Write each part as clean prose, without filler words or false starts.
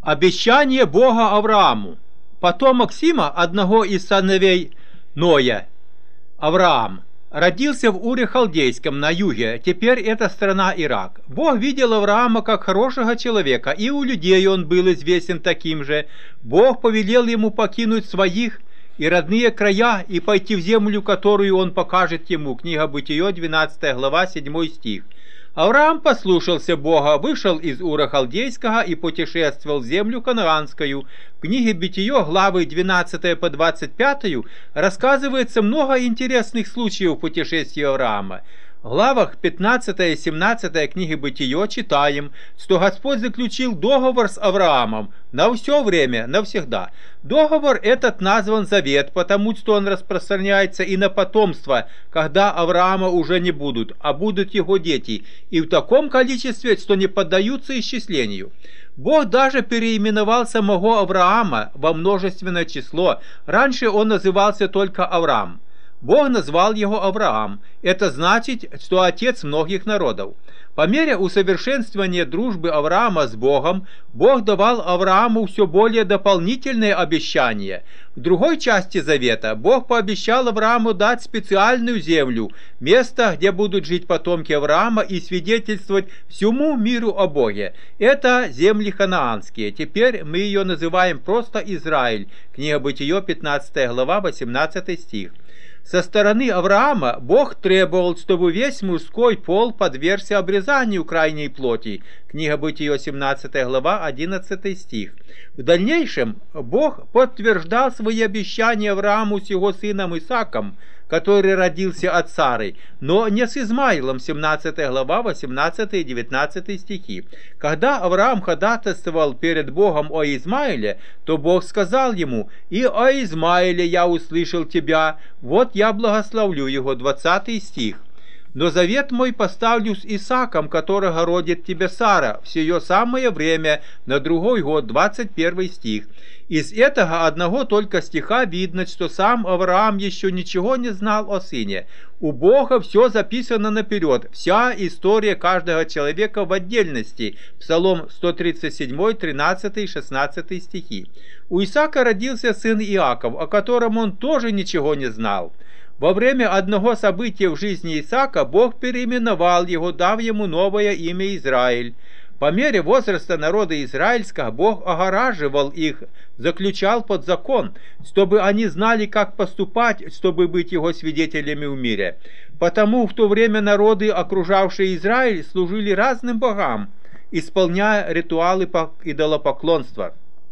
Обещание Бога Аврааму. Потомок Сима, одного из сыновей Ноя, Авраам, родился в Уре Халдейском на юге, теперь это страна Ирак. Бог видел Авраама как хорошего человека, и у людей он был известен таким же. Бог повелел ему покинуть своих и родные края и пойти в землю, которую он покажет ему. Книга Бытие, 12 глава, 7 стих. Авраам послушался Бога, вышел из Ура Халдейского и путешествовал в землю Канаанскую. В книге Бытие, главы 12 по 25, рассказывается много интересных случаев путешествия Авраама. В главах 15 и 17 книги Бытие читаем, что Господь заключил договор с Авраамом на все время, навсегда. Договор этот назван Завет, потому что он распространяется и на потомство, когда Авраама уже не будут, а будут его дети, и в таком количестве, что не поддаются исчислению. Бог даже переименовал самого Авраама во множественное число. Раньше он назывался только Авраам. Бог назвал его Авраам. Это значит, что отец многих народов. По мере усовершенствования дружбы Авраама с Богом, Бог давал Аврааму все более дополнительные обещания. В другой части Завета Бог пообещал Аврааму дать специальную землю, место, где будут жить потомки Авраама и свидетельствовать всему миру о Боге. Это земли ханаанские. Теперь мы ее называем просто Израиль. Книга Бытие, 15 глава, 18 стих. Со стороны Авраама Бог требовал, чтобы весь мужской пол подвергся обрезанию крайней плоти. Книга Бытие, 17 глава, 11 стих. В дальнейшем Бог подтверждал свои обещания Аврааму с его сыном Исааком, который родился от Сары, но не с Измаилом, 17 глава, 18 и 19 стихи. Когда Авраам ходатайствовал перед Богом о Измаиле, то Бог сказал ему: «И о Измаиле я услышал тебя, вот я благословлю его», 20 стих. «Но завет мой поставлю с Исааком, которого родит тебе Сара, в сие самое время, на другой год», 21 стих. Из этого одного только стиха видно, что сам Авраам еще ничего не знал о сыне. У Бога все записано наперед, вся история каждого человека в отдельности. Псалом 137, 13 и 16 стихи. У Исаака родился сын Иаков, о котором он тоже ничего не знал. Во время одного события в жизни Исаака Бог переименовал его, дав ему новое имя Израиль. По мере возраста народа израильского Бог огораживал их, заключал под закон, чтобы они знали, как поступать, чтобы быть его свидетелями в мире. Потому в то время народы, окружавшие Израиль, служили разным богам, исполняя ритуалы идолопоклонства.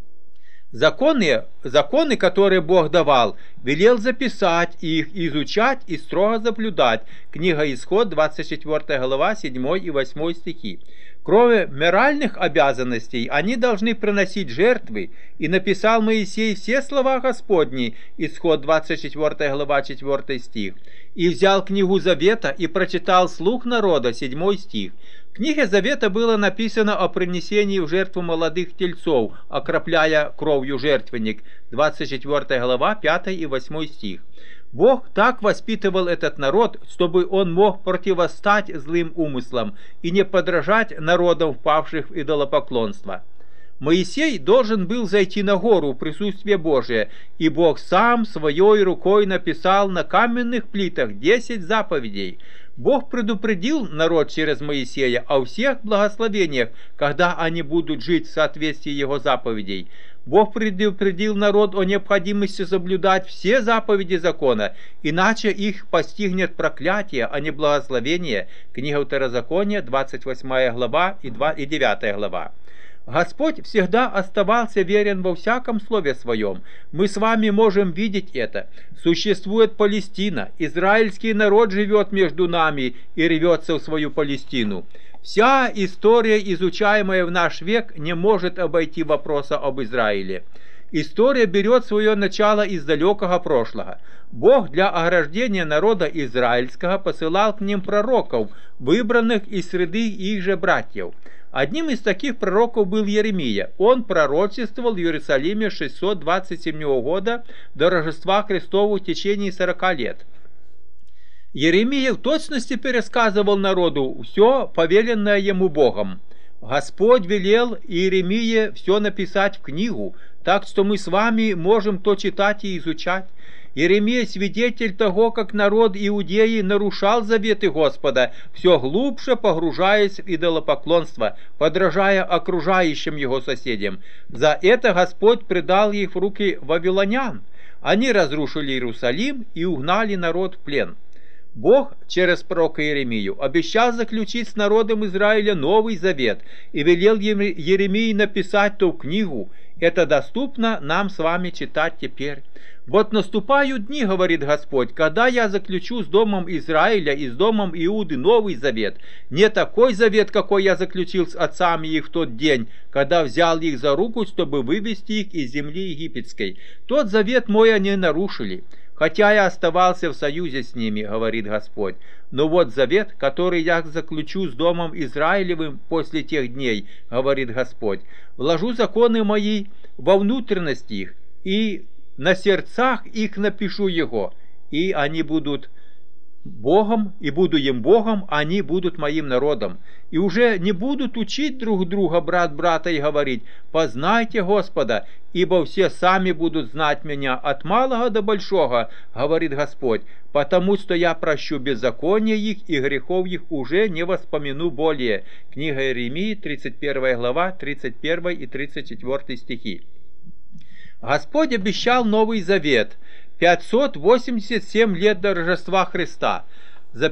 Законы, которые Бог давал, велел записать их, изучать и строго соблюдать. Книга Исход, 24 глава, 7 и 8 стихи. Кроме моральных обязанностей, они должны приносить жертвы, и написал Моисей все слова Господни, Исход, 24 глава, 4 стих. И взял книгу Завета и прочитал слух народа, 7 стих. В книге Завета было написано о принесении в жертву молодых тельцов, окропляя кровью жертвенник, 24 глава, 5 и 8 стих. Бог так воспитывал этот народ, чтобы он мог противостать злым умыслам и не подражать народам, впавших в идолопоклонство. Моисей должен был зайти на гору в присутствие Божие, и Бог сам своей рукой написал на каменных плитах 10 заповедей. Бог предупредил народ через Моисея о всех благословениях, когда они будут жить в соответствии его заповедей. Бог предупредил народ о необходимости соблюдать все заповеди закона, иначе их постигнет проклятие, а не благословение. Книга Второзакония, 28 глава и 9 глава. Господь всегда оставался верен во всяком слове своем. Мы с вами можем видеть это. Существует Палестина, израильский народ живет между нами и рвется в свою Палестину. Вся история, изучаемая в наш век, не может обойти вопроса об Израиле. История берет свое начало из далекого прошлого. Бог для ограждения народа израильского посылал к ним пророков, выбранных из среды их же братьев. Одним из таких пророков был Иеремия. Он пророчествовал в Иерусалиме с 627 года до Рождества Христова в течение 40 лет. Иеремия в точности пересказывал народу все, повеленное ему Богом. Господь велел Иеремии все написать в книгу, так что мы с вами можем то читать и изучать. Иеремия свидетель того, как народ Иудеи нарушал заветы Господа, все глубже погружаясь в идолопоклонство, подражая окружающим его соседям. За это Господь предал их в руки вавилонян. Они разрушили Иерусалим и угнали народ в плен. Бог через пророка Иеремию обещал заключить с народом Израиля новый завет и велел Иеремии написать ту книгу. Это доступно нам с вами читать теперь. «Вот наступают дни, — говорит Господь, — когда я заключу с домом Израиля и с домом Иуды новый завет, не такой завет, какой я заключил с отцами их в тот день, когда взял их за руку, чтобы вывести их из земли египетской. Тот завет мой они нарушили, хотя я оставался в союзе с ними, — говорит Господь. Но вот завет, который я заключу с домом Израилевым после тех дней, — говорит Господь, — вложу законы мои во внутренности их, и на сердцах их напишу его, и они будут Богом, и буду им Богом, они будут моим народом. И уже не будут учить друг друга брат брата и говорить: познайте Господа, ибо все сами будут знать меня от малого до большого, говорит Господь, потому что я прощу беззакония их, и грехов их уже не воспомяну более». Книга Иеремии, 31 глава, 31 и 34 стихи. Господь обещал Новый Завет 587 лет до Рождества Христа. За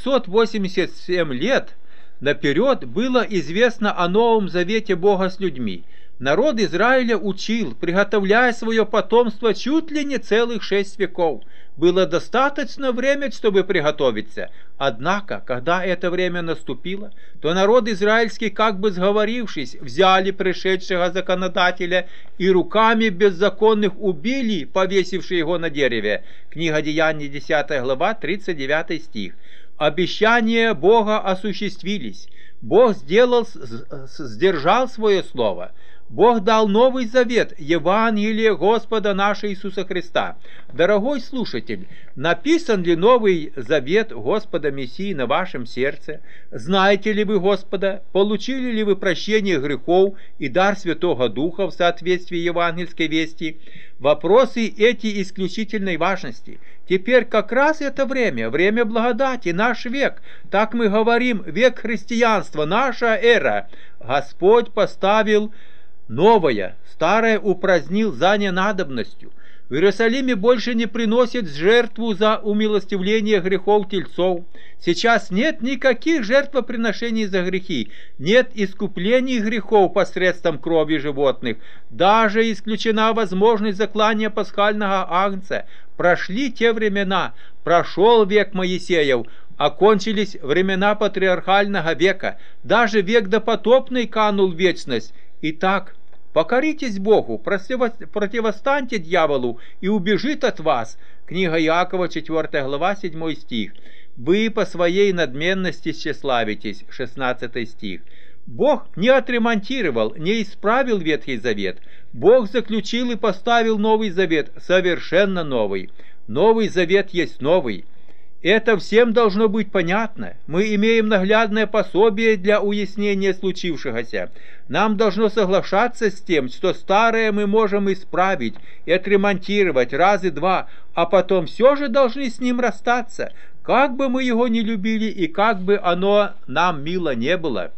587 лет наперед было известно о Новом Завете Бога с людьми. Народ Израиля учил, приготовляя свое потомство чуть ли не целых 6 веков. Было достаточно времени, чтобы приготовиться. Однако, когда это время наступило, то народ израильский, как бы сговорившись, взяли пришедшего законодателя и руками беззаконных убили, повесившие его на дереве. Книга Деяний, 10 глава, 39 стих. Обещания Бога осуществились. Бог сдержал свое слово. Бог дал Новый Завет, Евангелие Господа нашего Иисуса Христа. Дорогой слушатель, написан ли Новый Завет Господа Мессии на вашем сердце? Знаете ли вы Господа? Получили ли вы прощение грехов и дар Святого Духа в соответствии евангельской вести? Вопросы эти исключительной важности. Теперь как раз это время благодати, наш век. Так мы говорим, век христианства, наша эра. Господь поставил новое, старое упразднил за ненадобностью. В Иерусалиме больше не приносят жертву за умилостивление грехов тельцов. Сейчас нет никаких жертвоприношений за грехи, нет искуплений грехов посредством крови животных. Даже исключена возможность заклания пасхального агнца. Прошли те времена, прошел век Моисеев, окончились времена патриархального века, даже век допотопный канул в вечность. Итак, покоритесь Богу, противостаньте дьяволу, и убежит от вас. Книга Иакова, 4 глава, 7 стих. Вы по своей надменности тщеславитесь, 16 стих. Бог не отремонтировал, не исправил Ветхий Завет. Бог заключил и поставил Новый Завет, совершенно новый. Новый Завет есть новый. Это всем должно быть понятно. Мы имеем наглядное пособие для уяснения случившегося. Нам должно соглашаться с тем, что старое мы можем исправить и отремонтировать раз и два, а потом все же должны с ним расстаться, как бы мы его ни любили и как бы оно нам мило не было.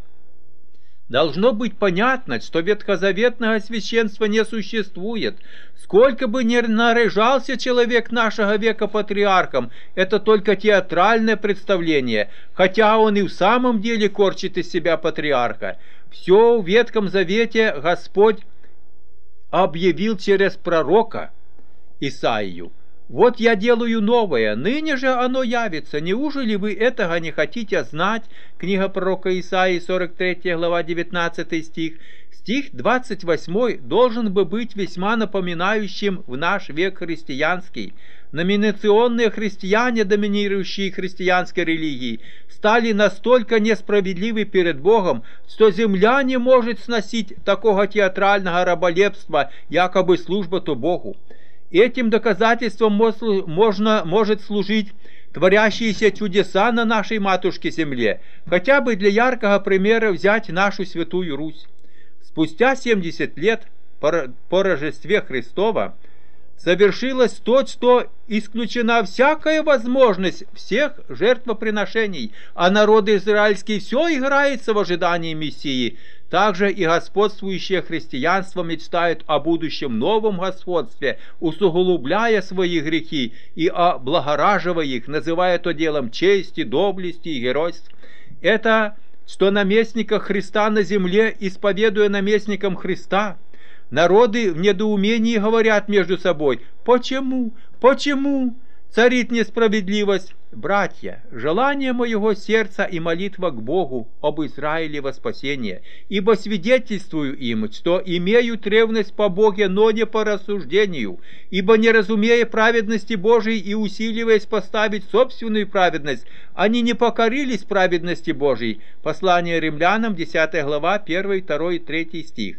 Должно быть понятно, что ветхозаветного священства не существует. Сколько бы ни наряжался человек нашего века патриархом, это только театральное представление, хотя он и в самом деле корчит из себя патриарха. Все в Ветхом Завете Господь объявил через пророка Исаию. Вот я делаю новое, ныне же оно явится. Неужели вы этого не хотите знать? Книга пророка Исаии, 43 глава, 19 стих. Стих 28 должен бы быть весьма напоминающим в наш век христианский. Номинационные христиане, доминирующие христианской религии, стали настолько несправедливы перед Богом, что земля не может сносить такого театрального раболепства, якобы служба-то Богу. Этим доказательством может служить творящиеся чудеса на нашей матушке-земле, хотя бы для яркого примера взять нашу Святую Русь. Спустя 70 лет по Рождестве Христова совершилось то, что исключена всякая возможность всех жертвоприношений, а народ израильский все играется в ожидании Мессии. Также и господствующее христианство мечтает о будущем новом господстве, усугубляя свои грехи и облагораживая их, называя то делом чести, доблести и геройств. Это что наместника Христа на земле, исповедуя наместником Христа, народы в недоумении говорят между собой: «Почему? Почему царит несправедливость?» Братья, желание моего сердца и молитва к Богу об Израиле во спасение, ибо свидетельствую им, что имеют ревность по Боге, но не по рассуждению, ибо не разумея праведности Божией и усиливаясь поставить собственную праведность, они не покорились праведности Божией. Послание римлянам, 10 глава, 1, 2 и 3 стих.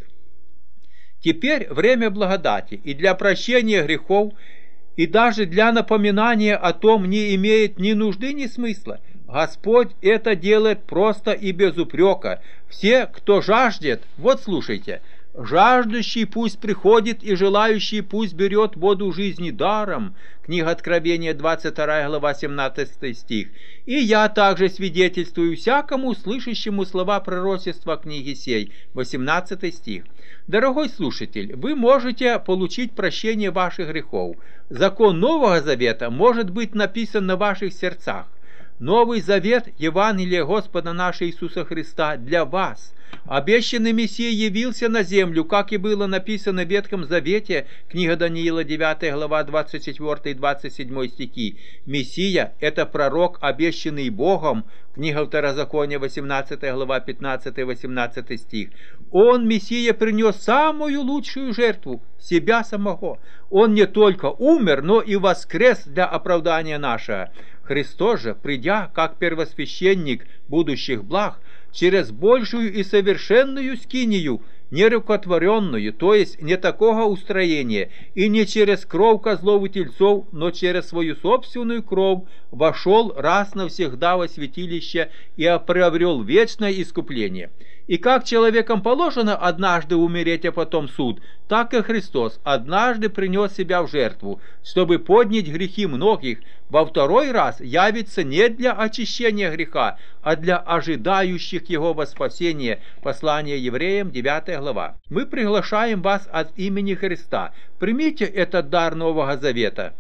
Теперь время благодати, и для прощения грехов, и даже для напоминания о том не имеет ни нужды, ни смысла. Господь это делает просто и без упрека. Все, кто жаждет, вот слушайте: «Жаждущий пусть приходит, и желающий пусть берет воду жизни даром». Книга Откровения, 22 глава, 17 стих. «И я также свидетельствую всякому, слышащему слова пророчества книги сей». 18 стих. Дорогой слушатель, вы можете получить прощение ваших грехов. Закон Нового Завета может быть написан на ваших сердцах. Новый Завет, Евангелие Господа нашего Иисуса Христа для вас. Обещанный Мессия явился на землю, как и было написано в Ветхом Завете, книга Даниила, 9 глава, 24 и 27 стихи. Мессия – это пророк, обещанный Богом, книга Второзакония, 18 глава, 15 и 18 стих. Он, Мессия, принес самую лучшую жертву – себя самого. Он не только умер, но и воскрес для оправдания нашего. Христос же, придя как первосвященник будущих благ, через большую и совершенную скинию, нерукотворенную, то есть не такого устроения, и не через кровь козлов и тельцов, но через свою собственную кровь, вошел раз навсегда во святилище и приобрел вечное искупление. И как человекам положено однажды умереть, а потом суд, так и Христос однажды принес себя в жертву, чтобы поднять грехи многих, во второй раз явится не для очищения греха, а для ожидающих его во спасение. Послание евреям, 9 глава. Мы приглашаем вас от имени Христа. Примите этот дар Нового Завета.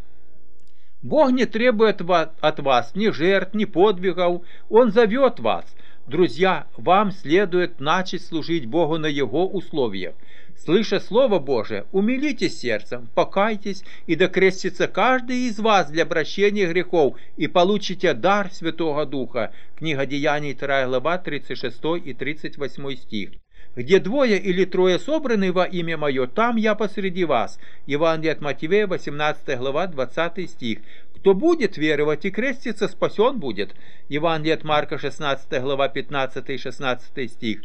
Бог не требует от вас ни жертв, ни подвигов. Он зовет вас. Друзья, вам следует начать служить Богу на Его условиях. Слыша Слово Божие, умилитесь сердцем, покайтесь, и докрестится каждый из вас для прощения грехов, и получите дар Святого Духа. Книга Деяний, 2 глава, 36 и 38 стих. «Где двое или трое собраны во имя Мое, там Я посреди вас». Евангелие от Матфея, 18 глава, 20 стих. «Кто будет веровать и креститься, спасен будет». Евангелие от Марка, 16 глава, 15 и 16 стих.